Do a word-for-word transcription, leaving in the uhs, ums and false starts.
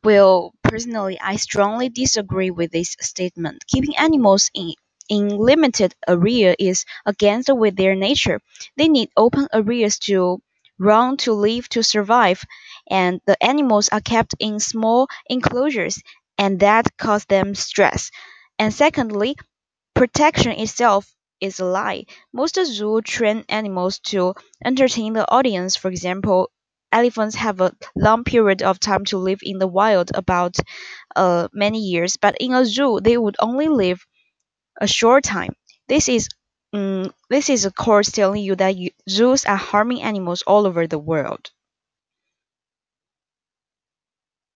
Well, personally, I strongly disagree with this statement. Keeping animals in in limited area is against with their nature. They need open areas to run, to live, to survive, and the animals are kept in small enclosures, and that cause them stress. And secondly, protection itself is a lie. Most zoos train animals to entertain the audience. For example, elephants have a long period of time to live in the wild, about uh, many years, but in a zoo they would only live a short time. This is mm, this is a course telling you that you, zoos are harming animals all over the world.